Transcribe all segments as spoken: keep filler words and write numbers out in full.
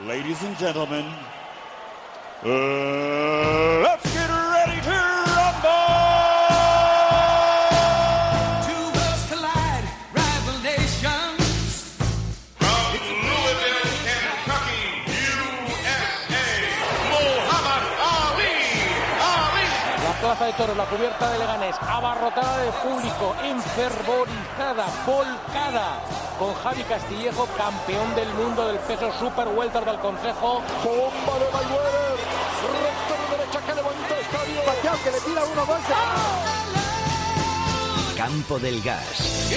Ladies and gentlemen, uh, let's get ready to rumble! Two worlds collide, rival nations. From Louisville, Kentucky, U S A, Muhammad Ali. Ali. La plaza de toros, la cubierta de Leganés, abarrotada de público, enfervorizada, volcada, con Javi Castillejo, campeón del mundo del peso super welter del Consejo. Bomba de Mayweather, recto de derecha que levanta estadio. Pacquiao que le tira uno, dos. Campo del Gas.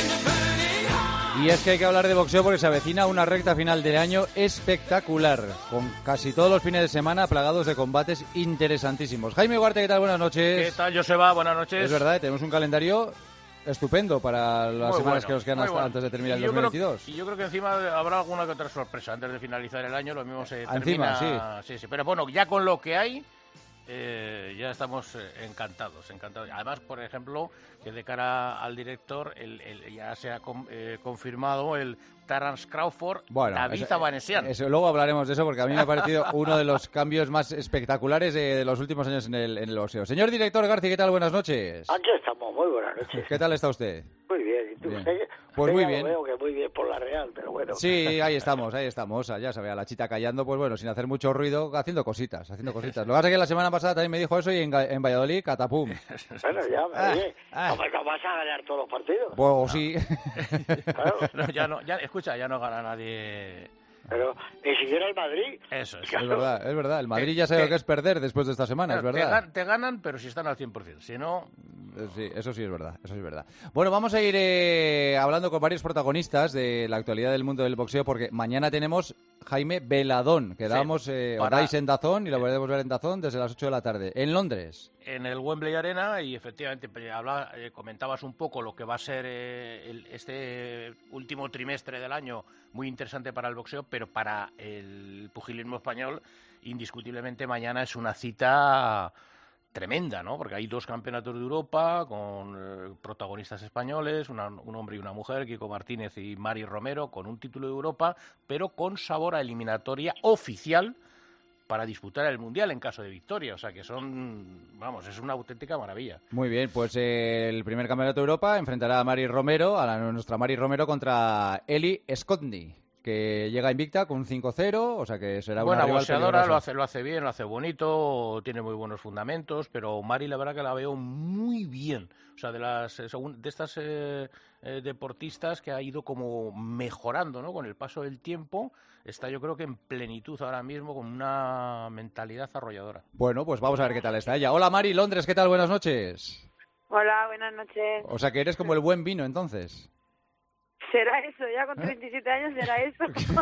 Y es que hay que hablar de boxeo porque se avecina una recta final del año espectacular, con casi todos los fines de semana plagados de combates interesantísimos. Jaime Ugarte, ¿qué tal? Buenas noches. ¿Qué tal, Joseba? Buenas noches. Es verdad, tenemos un calendario estupendo para las Muy semanas bueno, que nos quedan hasta bueno. antes de terminar Y el yo dos mil veintidós. Creo, y yo creo que encima habrá alguna que otra sorpresa antes de finalizar el año. Lo mismo se Encima, termina. Sí. sí, sí. Pero bueno, ya con lo que hay, eh, ya estamos eh, encantados, encantados. Además, por ejemplo, que de cara al director, el, el, ya se ha com, eh, confirmado el Terence Crawford, bueno, David eso, Avanesyan. Eso, luego hablaremos de eso porque a mí me ha parecido uno de los cambios más espectaculares de, de los últimos años en el, en el boxeo. Señor director García, ¿qué tal? Buenas noches. Aquí estamos, muy buenas noches. ¿Qué tal está usted? Muy bien, ¿y tú? Bien. Sé, Pues sé muy ya bien. Lo veo que muy bien por la Real, pero bueno. Sí, ahí estamos, ahí estamos. Ya sabía, la chita callando, pues bueno, sin hacer mucho ruido, haciendo cositas, haciendo cositas. Lo que pasa es que la semana pasada también me dijo eso y en, en Valladolid, catapum. Bueno, ya, Ah, oye, ah. ¿cómo no vas a ganar todos los partidos? Pues No. sí. Claro, No, ya no, ya, escucha, ya no gana nadie. pero ni siquiera el Madrid. Eso es. Es verdad, es verdad. El Madrid ya sabe lo que es perder después de esta semana, es Claro, te, verdad. gan- te ganan, pero si están al cien por ciento. Si no, Eh, Sí, eso sí es verdad, eso sí es verdad. Bueno, vamos a ir eh, hablando con varios protagonistas de la actualidad del mundo del boxeo porque mañana tenemos Jaime Veladón, que Sí, damos, eh, os para- dais en Dazón y lo podemos ver en Dazón desde las ocho de la tarde, en Londres. en el Wembley Arena, y efectivamente pues, habla, eh, comentabas un poco lo que va a ser eh, el- este último trimestre del año, muy interesante para el boxeo, pero para el pugilismo español, indiscutiblemente mañana es una cita tremenda, ¿no? Porque hay dos campeonatos de Europa con eh, protagonistas españoles, una- un hombre y una mujer, Kiko Martínez y Mari Romero, con un título de Europa, pero con sabor a eliminatoria oficial para disputar el Mundial en caso de victoria. O sea que son, vamos, es una auténtica maravilla. Muy bien, pues eh, el primer campeonato de Europa enfrentará a Mari Romero, a la, nuestra Mari Romero contra Eli Scotney, que llega invicta con un cinco cero, o sea que será Buena una rival boxeadora, peligrosa. lo hace, lo hace bien, lo hace bonito, tiene muy buenos fundamentos, pero Mari la verdad que la veo muy bien. O sea, de las eh, según- de estas eh, eh, deportistas que ha ido como mejorando, ¿no? Con el paso del tiempo, está yo creo que en plenitud ahora mismo con una mentalidad arrolladora. Bueno, pues vamos a ver qué tal está ella. Hola Mari, Londres, ¿qué tal? Buenas noches. Hola, buenas noches. O sea que eres como el buen vino entonces. ¿Será eso? Ya con treinta y siete años será eso.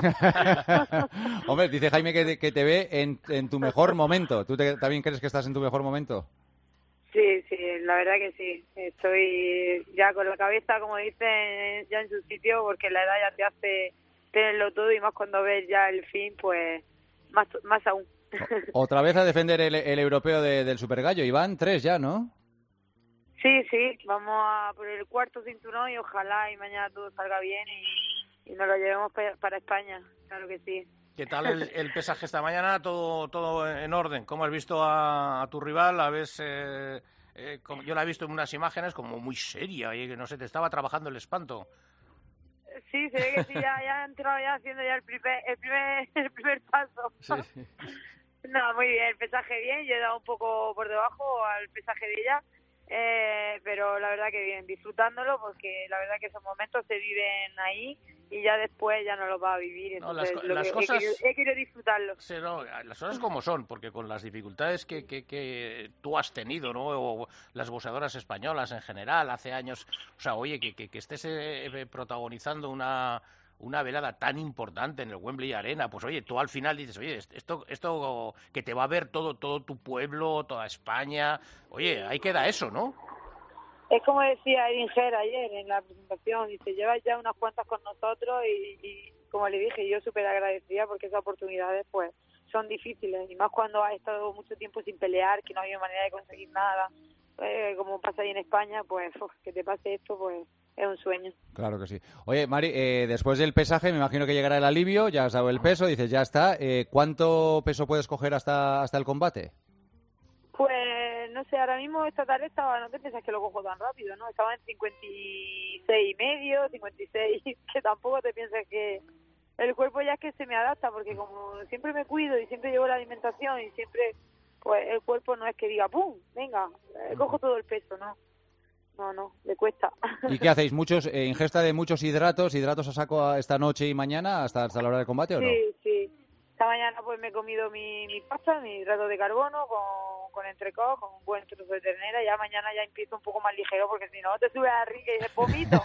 Hombre, dice Jaime que te, que te ve en, en tu mejor momento. ¿Tú te- también crees que estás en tu mejor momento? Sí, sí, la verdad que sí. Estoy ya con la cabeza, como dicen, ya en su sitio, porque la edad ya te hace tenerlo todo y más cuando ves ya el fin, pues más, más aún. Otra vez a defender el, el europeo de- del Super Gallo. Iván, tres ya, ¿no? Sí, sí, vamos a por el cuarto cinturón y ojalá y mañana todo salga bien y, y nos lo llevemos pa- para España, claro que sí. ¿Qué tal el, el pesaje esta mañana? ¿Todo todo en orden? ¿Cómo has visto a, a tu rival? ¿La ves, eh, eh, como- yo la he visto en unas imágenes como muy seria y que no sé, te estaba trabajando el espanto. Sí, se ve que sí, ya, ya ha entrado ya haciendo ya el primer, el primer, el primer paso. No, muy bien, el pesaje bien, yo he dado un poco por debajo al pesaje de ella, eh, pero la verdad que bien, disfrutándolo porque la verdad que esos momentos se viven ahí y ya después ya no los va a vivir, No, las entonces co- lo las que cosas- he, querido, he querido disfrutarlo. Sí, no, las cosas como son, porque con las dificultades que, que, que tú has tenido, ¿no? O las boxeadoras españolas en general, hace años, o sea, oye, que, que, que estés eh, protagonizando una una velada tan importante en el Wembley Arena, pues oye, tú al final dices, oye, esto esto que te va a ver todo todo tu pueblo, toda España, oye, ahí queda eso, ¿¿no? Es como decía Edinger ayer en la presentación, dice, llevas ya unas cuantas con nosotros y, y como le dije, yo súper agradecida porque esas oportunidades pues son difíciles y más cuando has estado mucho tiempo sin pelear, que no había manera de conseguir nada, eh, como pasa ahí en España, pues uf, que te pase esto, pues es un sueño. Claro que sí. Oye, Mari, eh, después del pesaje me imagino que llegará el alivio, ya has dado el peso, dices, ya está. Eh, ¿Cuánto peso puedes coger hasta, hasta el combate? Pues no sé, ahora mismo esta tarde estaba, no te piensas que lo cojo tan rápido, ¿no? Estaba en cincuenta y seis y medio, cincuenta y seis, que tampoco te piensas que el cuerpo ya es que se me adapta, porque como siempre me cuido y siempre llevo la alimentación y siempre, pues el cuerpo no es que diga, ¡pum!, venga, eh, cojo todo el peso, ¿no? No, no, le cuesta. ¿Y qué hacéis? ¿Muchos eh, ingesta de muchos hidratos, hidratos a saco esta noche y mañana hasta, hasta la hora del combate o no? Sí, sí. Esta mañana pues me he comido mi, mi pasta, mi hidrato de carbono con, con entrecot, con un buen trozo de ternera. Ya mañana ya empiezo un poco más ligero porque si no te sube a la rica y de vomito.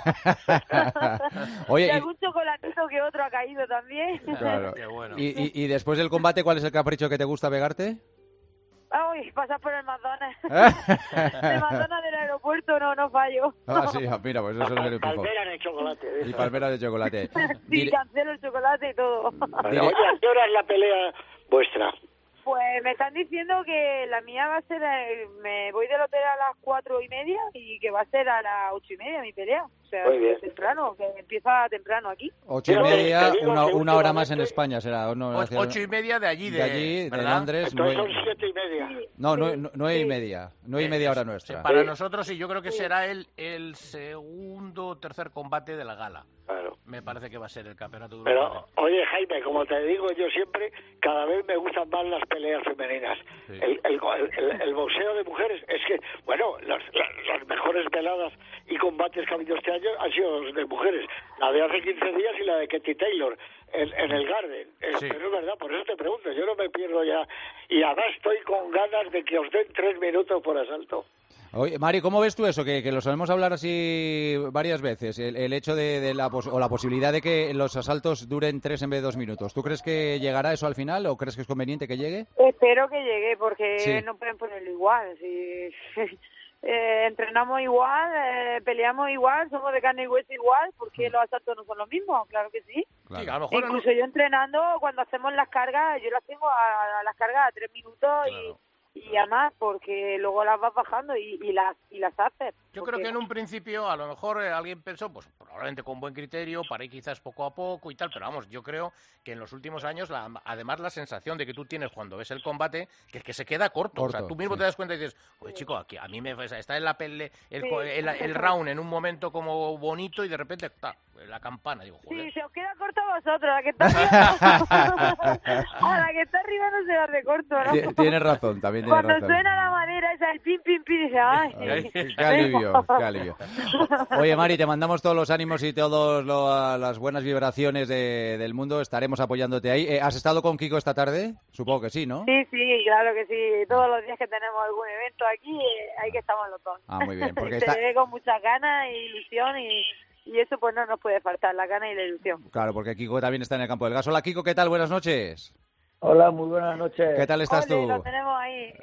Oye, y y... algún chocolatito que otro ha caído también. Claro. Qué bueno. ¿Y, y, y después del combate cuál es el capricho que te gusta pegarte? Ay, pasar por el McDonald's. El McDonald's del aeropuerto no, no fallo. Ah, sí, mira, pues eso es el fijo. Palmera de chocolate. Y palmeras de chocolate. Sí, Dire... cancelo el chocolate y todo. Oye, ¿a qué hora es la pelea vuestra? Pues me están diciendo que la mía va a ser, eh, me voy del hotel a las cuatro y media y que va a ser a las ocho y media mi pelea. O sea, Muy bien. temprano, que empieza temprano aquí. Ocho y Pero media, te digo una, que una hora últimamente- más en España será. ¿O no? O- Hacia- ocho y media de allí, de, de allí, de ¿verdad? Londres. Entonces nueve- son siete y media. No, Sí, nueve, nu- nueve y sí. media. Nueve y media hora Sí, nuestra. para Sí. nosotros sí, yo creo que será el, el segundo o tercer combate de la gala. Claro. Me parece que va a ser el campeonato de Pero, Europa. oye, Jaime, como te digo yo siempre, cada vez me gustan más las peleas femeninas. Sí. El, el, el- el boxeo de mujeres es que, bueno, las, las, las mejores veladas y combates que ha habido este año han sido los de mujeres. La de hace quince días y la de Katie Taylor en, en el Garden. Eh, Sí. Pero es verdad, por eso te pregunto, yo no me pierdo ya. Y además estoy con ganas de que os den tres minutos por asalto. Oye, Mari, ¿cómo ves tú eso? Que, que lo solemos hablar así varias veces. El, el hecho de, de la pos- o la posibilidad de que los asaltos duren tres en vez de dos minutos. ¿Tú crees que llegará eso al final o crees que es conveniente que llegue? Espero que llegue porque Sí. no pueden ponerlo igual. Si, eh, entrenamos igual, eh, peleamos igual, somos de carne y hueso igual, porque los asaltos no son los mismos, claro que sí. Sí, a lo mejor en un- Incluso yo entrenando, cuando hacemos las cargas, yo las tengo a, a las cargas a tres minutos Claro. y, y a más, porque luego las vas bajando y, y las y las haces. Yo Porque- creo que en un principio a lo mejor eh, alguien pensó, pues probablemente con buen criterio, para ir quizás poco a poco y tal, pero vamos, yo creo que en los últimos años, la- además la sensación de que tú tienes cuando ves el combate, que es que se queda corto. O sea, Corto, tú mismo sí. te das cuenta y dices, oye chico, aquí a mí me está en la pele, el, Sí. co- el, el round en un momento como bonito y de repente, ta, la campana, digo, joder. Sí, se os queda corto a vosotros, la que está arriba. A la que está arriba no se la de corto, ¿no? Ti- Tienes razón, también tienes Cuando razón. suena la madera esa, el pim, pim, pim, dice, ay. Ay, qué alivio, qué alivio. Oye, Mari, te mandamos todos los ánimos y todas las buenas vibraciones de- del mundo. Estaremos apoyándote ahí. Eh, ¿Has estado con Kiko esta tarde? Supongo que sí, ¿no? Sí, sí, claro que sí. Todos los días que tenemos algún evento aquí, eh, ahí que estamos los dos. Ah, muy bien, porque Se está... ve con muchas ganas e ilusión y, y eso pues no nos puede faltar, la gana y la ilusión. Claro, porque Kiko también está en el campo del gas. Hola, Kiko, ¿qué tal? Buenas noches. Hola, muy buenas noches. ¿Qué tal estás Ole, tú? lo tenemos ahí.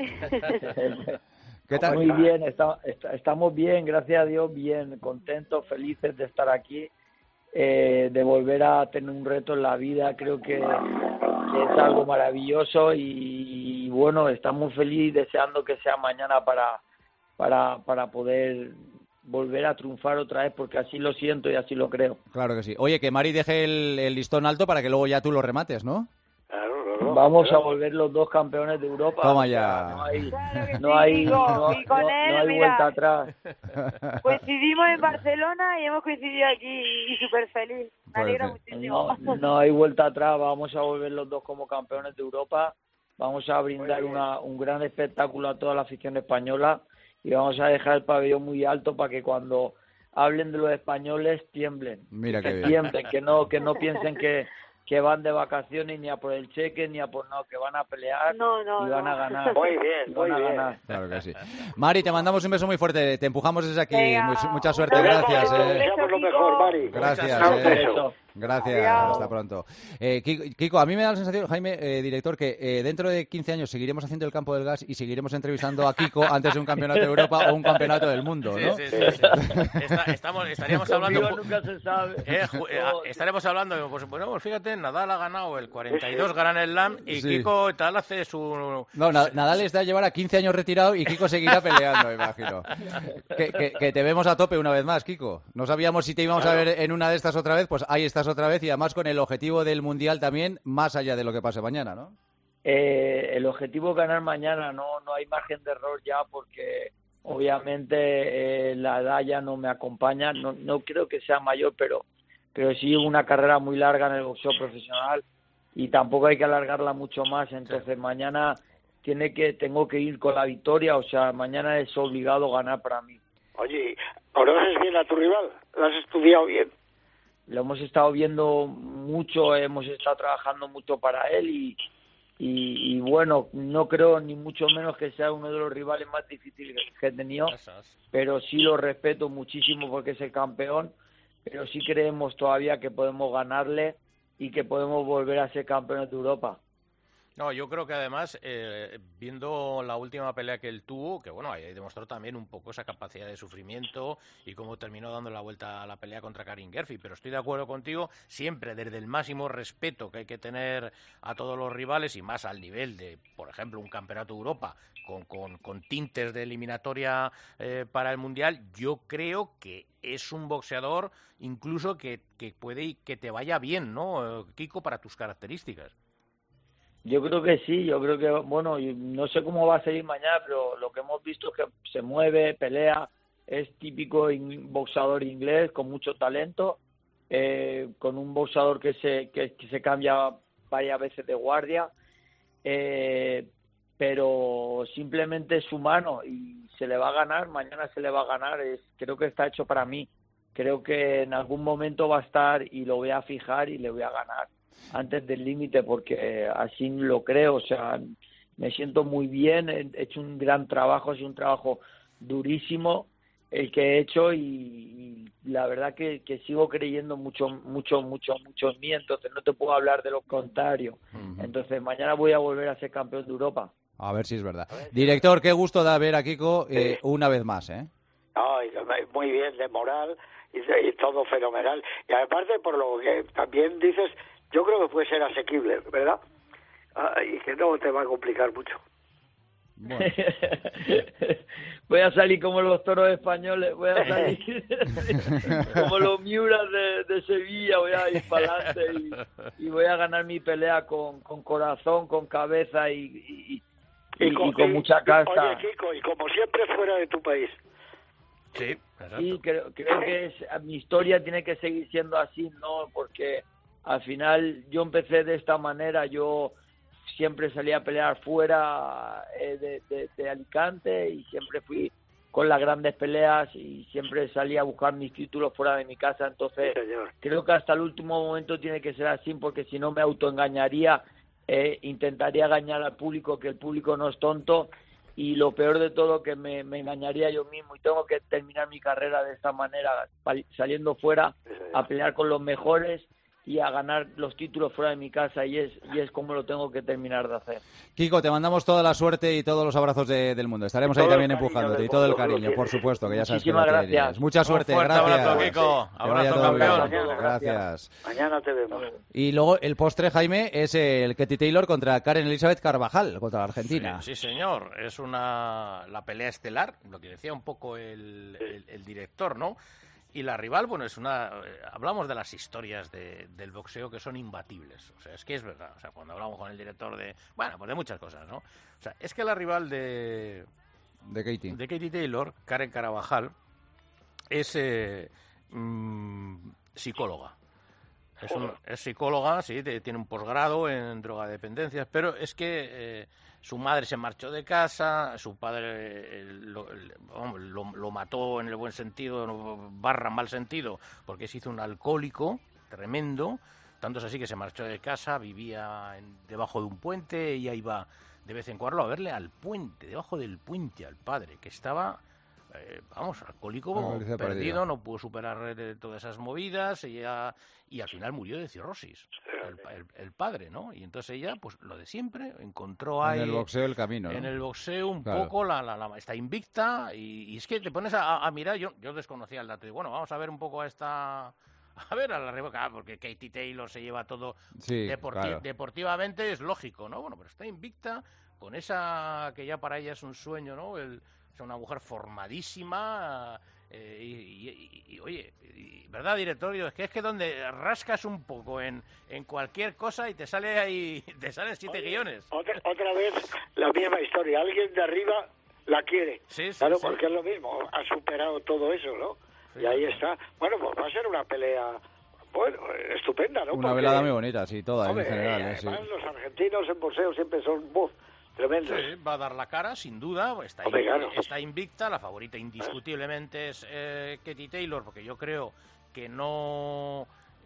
¿Qué tal? Muy bien, está- está- estamos bien, gracias a Dios, bien, contentos, felices de estar aquí, eh, de volver a tener un reto en la vida. Creo que, que es algo maravilloso y, y, bueno, estamos felices deseando que sea mañana para, para, para poder volver a triunfar otra vez, porque así lo siento y así lo creo. Claro que sí. Oye, que Mari deje el, el listón alto para que luego ya tú lo remates, ¿no? Claro, no, no, Vamos a claro. volver los dos campeones de Europa. Toma O sea, ya. No hay, Claro que no sí, hay, Kiko, no, y con no- él, no hay mira. vuelta atrás. Coincidimos en Barcelona y hemos coincidido aquí y súper feliz. Me Pues, alegra eh, muchísimo. No, no hay vuelta atrás, vamos a volver los dos como campeones de Europa, vamos a brindar una, un gran espectáculo a toda la afición española y vamos a dejar el pabellón muy alto para que cuando hablen de los españoles tiemblen, Mira qué que bien. tiemblen, que no, que no piensen que, que van de vacaciones ni a por el cheque ni a por no, que van a pelear No, no, y van no. a ganar. Muy bien, y muy van a bien. ganar. Claro que sí. Mari, te mandamos un beso muy fuerte. Te empujamos desde aquí. Venga, Muy- mucha suerte. un beso, Gracias. un eh. beso, Deseamos lo Kiko. mejor, Mari. Gracias. Un eh. beso. Gracias. Adiós. Hasta pronto. Eh, Kiko, Kiko, a mí me da la sensación, Jaime, eh, director, que eh, dentro de quince años seguiremos haciendo el campo del gas y seguiremos entrevistando a Kiko antes de un campeonato de Europa o un campeonato del mundo, Sí, ¿no? sí, sí, sí. Está- estamos, estaríamos hablando... Conmigo nunca se sabe. Eh, ju- eh, No, estaremos hablando, pues bueno, pues fíjate, Nadal ha ganado el cuarenta y dos Grand Slam y Sí. Kiko tal hace su... No, Na- Nadal está a llevar a quince años retirado y Kiko seguirá peleando, imagino. Que, que- que te vemos a tope una vez más, Kiko. No sabíamos si te íbamos a ver en una de estas otra vez, pues ahí estás otra vez y además con el objetivo del Mundial también, más allá de lo que pase mañana, ¿no? Eh, el objetivo es ganar mañana, no, no hay margen de error ya porque obviamente eh, la edad ya no me acompaña, no, no creo que sea mayor, pero, pero sí una carrera muy larga en el boxeo profesional y tampoco hay que alargarla mucho más, entonces sí. Mañana tiene que tengo que ir con la victoria, o sea, mañana es obligado ganar para mí. Oye, ¿conoces bien a tu rival? ¿Lo has estudiado bien? Lo hemos estado viendo mucho, hemos estado trabajando mucho para él y Y, y bueno, no creo ni mucho menos que sea uno de los rivales más difíciles que he tenido, pero sí lo respeto muchísimo porque es el campeón, pero sí creemos todavía que podemos ganarle y que podemos volver a ser campeones de Europa. No, yo creo que además, eh, viendo la última pelea que él tuvo, que bueno, ahí demostró también un poco esa capacidad de sufrimiento y cómo terminó dando la vuelta a la pelea contra Karin Gerfi, pero estoy de acuerdo contigo, siempre desde el máximo respeto que hay que tener a todos los rivales y más al nivel de, por ejemplo, un campeonato de Europa con, con, con tintes de eliminatoria eh, para el Mundial, yo creo que es un boxeador incluso que, que puede que te vaya bien, ¿no, Kiko, para tus características? Yo creo que sí, yo creo que, bueno, no sé cómo va a seguir mañana, pero lo que hemos visto es que se mueve, pelea, es típico in, boxeador inglés con mucho talento, eh, con un boxeador que se, que, que se cambia varias veces de guardia, eh, pero simplemente es humano y se le va a ganar, mañana se le va a ganar, es, creo que está hecho para mí, creo que en algún momento va a estar y lo voy a fijar y le voy a ganar antes del límite porque así lo creo, o sea, me siento muy bien, he hecho un gran trabajo, ha sido un trabajo durísimo el que he hecho y, y la verdad que, que sigo creyendo mucho, mucho, mucho, mucho en mí, entonces no te puedo hablar de lo contrario, uh-huh. Entonces mañana voy a volver a ser campeón de Europa. A ver si es verdad. Director, qué gusto da ver a Kiko eh, sí. una vez más, ¿eh? Ay, muy bien, de moral y, y todo fenomenal, y aparte por lo que también dices, yo creo que puede ser asequible, ¿verdad? Ah, y que no te va a complicar mucho. Bueno. Voy a salir como los toros españoles, voy a salir como los Miuras de, de Sevilla, voy a ir para adelante y, y voy a ganar mi pelea con, con corazón, con cabeza y, y, y, y, con, y con mucha casta. Oye, Kiko, y como siempre fuera de tu país. Sí, exacto. Sí, creo, creo que es, mi historia tiene que seguir siendo así, ¿no? Porque al final yo empecé de esta manera, yo siempre salí a pelear fuera eh, de, de, de Alicante y siempre fui con las grandes peleas y siempre salí a buscar mis títulos fuera de mi casa, entonces sí, creo que hasta el último momento tiene que ser así porque si no me autoengañaría, eh, intentaría engañar al público, que el público no es tonto y lo peor de todo que me, me engañaría yo mismo y tengo que terminar mi carrera de esta manera, saliendo fuera a pelear con los mejores y a ganar los títulos fuera de mi casa y es y es como lo tengo que terminar de hacer. Kiko, te mandamos toda la suerte y todos los abrazos de, del mundo. Estaremos ahí también empujándote y todo el cariño, por supuesto, que ya sabes que lo tienes. Mucha suerte, un fuerte gracias. Abrazo, Kiko. Abrazo, campeón. Gracias. gracias. Mañana te vemos. Y luego el postre, Jaime, es el Katie Taylor contra Karen Elizabeth Carvajal, contra la Argentina. Sí, sí, señor. Es una la pelea estelar, lo que decía un poco el, el, el director, ¿no? Y la rival, bueno, es una... Eh, hablamos de las historias de, del boxeo que son imbatibles. O sea, es que es verdad. O sea, cuando hablamos con el director de... Bueno, pues de muchas cosas, ¿no? O sea, es que la rival de... De Katie. De Katie Taylor, Karen Carvajal, es eh, mmm, psicóloga. Es, un, es psicóloga, sí, tiene un posgrado en drogadependencias, pero es que... Eh, su madre se marchó de casa, su padre eh, lo, lo, lo mató en el buen sentido, barra mal sentido, porque se hizo un alcohólico tremendo, tanto es así que se marchó de casa, vivía en, debajo de un puente, ella iba de vez en cuando a verle al puente, debajo del puente al padre, que estaba, eh, vamos, alcohólico, no, perdido, perdido, no pudo superar eh, todas esas movidas, ella, y al final murió de cirrosis. El, el, el padre, ¿no? Y entonces ella, pues lo de siempre, encontró ahí... En el boxeo el camino, ¿no? En el boxeo un claro. poco, la, la, la está invicta, y, y es que te pones a, a mirar, yo, yo desconocía el dato, y bueno, vamos a ver un poco a esta, a a ver, a la revoca, porque Katie Taylor se lleva todo sí, deporti claro. deportivamente, es lógico, ¿no? Bueno, pero está invicta con esa que ya para ella es un sueño, ¿no? El, es una mujer formadísima eh, y, y, y, y, oye, y, ¿verdad, directorio? Es que es que donde rascas un poco en, en cualquier cosa y te sale ahí, te salen siete Oye, guiones. Otra, otra vez la misma historia, alguien de arriba la quiere, sí, sí, claro, sí. porque es lo mismo, ha superado todo eso, ¿no? Sí, y ahí sí. está. Bueno, pues va a ser una pelea, bueno, estupenda, ¿no? Una porque, velada muy bonita, sí, toda hombre, en general. Eh, eh, sí. además, los argentinos en boxeo siempre son buf, tremendos. Sí, va a dar la cara, sin duda. Está, Hombre, claro. está invicta. La favorita indiscutiblemente es eh, Katie Taylor, porque yo creo que no...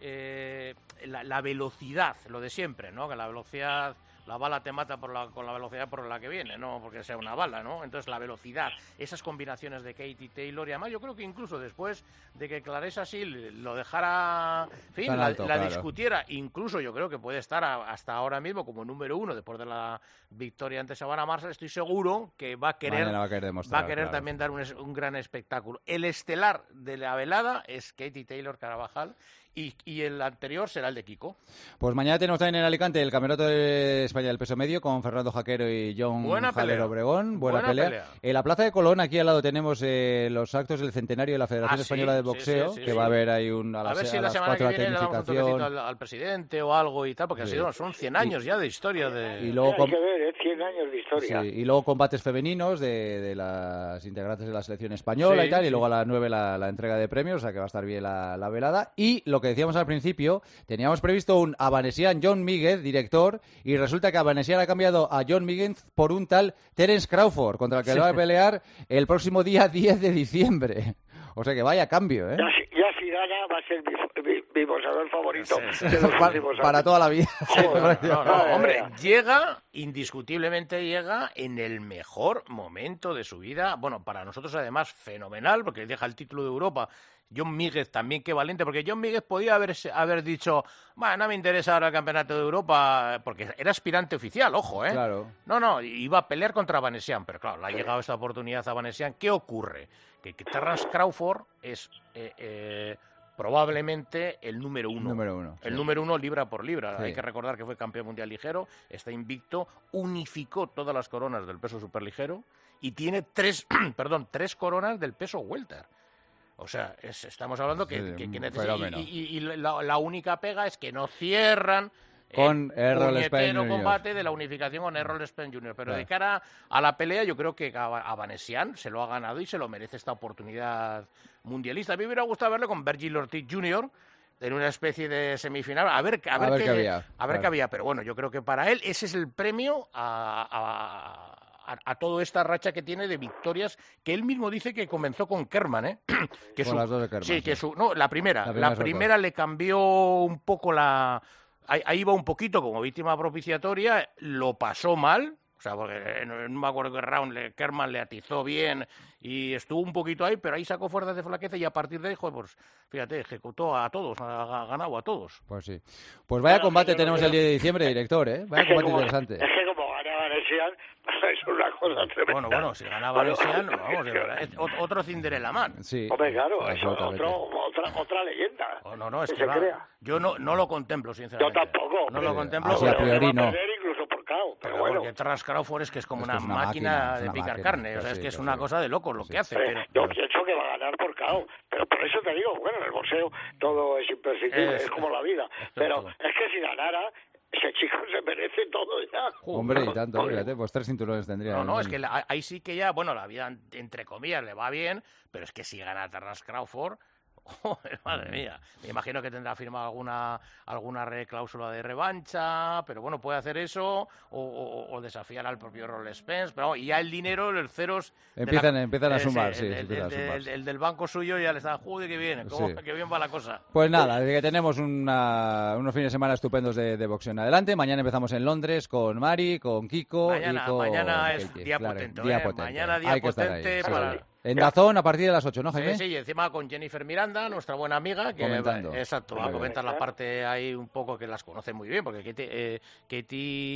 Eh, la, la velocidad, lo de siempre, ¿no? Que la velocidad... La bala te mata por la, con la velocidad por la que viene, no porque sea una bala, ¿no? Entonces la velocidad, esas combinaciones de Katie Taylor, y además yo creo que incluso después de que Claressa Shields lo dejara, en fin, la, alto, la claro. discutiera, incluso yo creo que puede estar a, hasta ahora mismo como número uno después de la victoria ante Savannah Marshall. Estoy seguro que va a querer, va a querer, demostrar, va a querer claro. también dar un, un gran espectáculo. El estelar de la velada es Katie Taylor Carabajal. Y, y el anterior será el de Kiko. Pues mañana tenemos también en Alicante el Campeonato de España del Peso Medio con Fernando Jaquero y John Buena Jaler pelea. Obregón. Buena, Buena pelea. pelea. En la Plaza de Colón, aquí al lado, tenemos eh, los actos del centenario de la Federación Ah, Española sí, de Boxeo, sí, sí, sí, que sí. va a haber ahí un, a, A las, ver si a la las semana que cuatro viene la le damos un tecnificación. toquecito al, al presidente o algo y tal, porque Sí. ha sido, son cien años ya de historia de... Y luego Hay com- que ver, ¿eh? cien años de historia. Sí, y luego combates femeninos de, de las integrantes de la selección española Sí, y tal, sí. y luego a las nueve la, la entrega de premios, o sea que va a estar bien la, la velada. Y lo que decíamos al principio, teníamos previsto un Avanesian John Míguez, director, y resulta que Avanesian ha cambiado a John Míguez por un tal Terence Crawford, contra el que Sí. va a pelear el próximo día diez de diciembre. O sea que vaya cambio, ¿eh? Ya, si- ya si gana va a ser mi, mi, mi boxeador favorito Sí, sí. de los para, últimos para años. toda la vida. Joder, No, no, Madre hombre, mía. llega, indiscutiblemente llega en el mejor momento de su vida. Bueno, para nosotros además fenomenal, porque deja el título de Europa. John Míguez también, qué valiente, porque John Míguez podía haber, haber dicho, bueno, no me interesa ahora el campeonato de Europa, porque era aspirante oficial, ojo, ¿eh? Claro. No, no, iba a pelear contra Vanessian, pero claro, le ha llegado esta oportunidad a Vanessian. ¿Qué ocurre? Que, que Terence Crawford es eh, eh, probablemente el número uno. Número uno, El sí. número uno libra por libra. Sí. Hay que recordar que fue campeón mundial ligero, está invicto, unificó todas las coronas del peso superligero y tiene tres, perdón, tres coronas del peso welter. O sea, es- estamos hablando que, Sí, que, que un necesita- fenómeno. y, y- y la, la única pega es que no cierran Con el Errol puñetero Spence junior combate de la unificación con Errol Spence junior Pero Claro. de cara a la pelea, yo creo que a, a Vanessian se lo ha ganado y se lo merece esta oportunidad mundialista. A mí me hubiera gustado verlo con Virgil Ortiz junior en una especie de semifinal, a ver, a ver, A ver qué, qué había, a ver claro. qué había. Pero bueno, yo creo que para él ese es el premio a, a, a, a toda esta racha que tiene de victorias, que él mismo dice que comenzó con Kerman, ¿eh? que Con las dos de Kerman, Sí, sí. que su, no, la primera, La la primera primera, sobre todo. le cambió un poco la... Ahí, ahí iba un poquito como víctima propiciatoria, lo pasó mal, o sea, porque no, no me acuerdo qué round le, Kerman le atizó bien y estuvo un poquito ahí, pero ahí sacó fuerzas de flaqueza y a partir de ahí, joder, pues fíjate, ejecutó a todos, ha, ha ganado a todos. Pues sí. Pues vaya Bueno, combate yo tenemos creo- el diez de diciembre, director, ¿eh? Vaya Es que combate como- interesante. Es que como gana Vanessian, es una cosa tremenda. Bueno, bueno, si ganaba Bueno, Vanessian, vamos, de verdad, es ot- otro Cinderella Man. Sí. Hombre, claro, eso, absolutamente. otro, otra, otra leyenda. Oh, no, no, es que que se va- crea. yo no, no lo contemplo, sinceramente. Yo tampoco. No lo Sí, contemplo. así a pero- priori va no. a perder incluso por K O, pero Pero bueno. porque Terence Crawford es que es como Es que una, es una máquina, máquina, es de una picar máquina, carne, o que sea, es sí, que es que una sí. cosa de locos lo Sí. que hace. Eh, Pero, yo pienso que va a ganar por K O, pero por eso te digo, bueno, en el boxeo todo es imprescindible, Es- es, como la vida. es Pero todo. es que si ganara, ese chico se merece todo ya. Hombre, y tanto, Joder. fíjate, pues tres cinturones tendría. no, no, ¿no? es que la- ahí sí que ya, bueno, la vida, entre comillas, le va bien, pero es que si gana Terence Crawford, joder, madre mía, me imagino que tendrá firmado alguna alguna re- cláusula de revancha, pero bueno, puede hacer eso, o, o- o desafiar al propio Errol Spence, pero y ya el dinero, los ceros... de la- Empiezan- empiezan a eh, sumar, sí, el, empiezan a el- el- sumarse. el del banco suyo ya le está, joder, que viene, cómo- Sí. que bien va la cosa. Pues nada, de que tenemos una- unos fines de semana estupendos de, de boxeo en adelante. Mañana empezamos en Londres con Mari, con Kiko Mañana- y con mañana es Katie. día Claro, potente, día ¿eh? potente. Mañana día Hay que estar potente ahí, sí, para- sí. En Dazón a partir de las ocho, ¿no, Jaime? Sí, sí, y encima con Jennifer Miranda, nuestra buena amiga, que Comentando. va- exacto, va a Muy bien. comentar la parte ahí un poco que las conoce muy bien, porque Katie, eh, Katie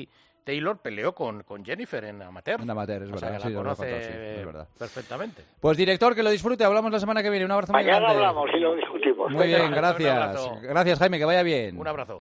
Taylor peleó con, con Jennifer en amateur. En amateur, es O sea, verdad. que Sí, la lo he conoce contado, sí, es verdad. perfectamente. Pues director, que lo disfrute. Hablamos la semana que viene. Un abrazo muy Mañana grande. hablamos y lo discutimos. Muy bien, Un gracias. abrazo. Gracias, Jaime, que vaya bien. Un abrazo.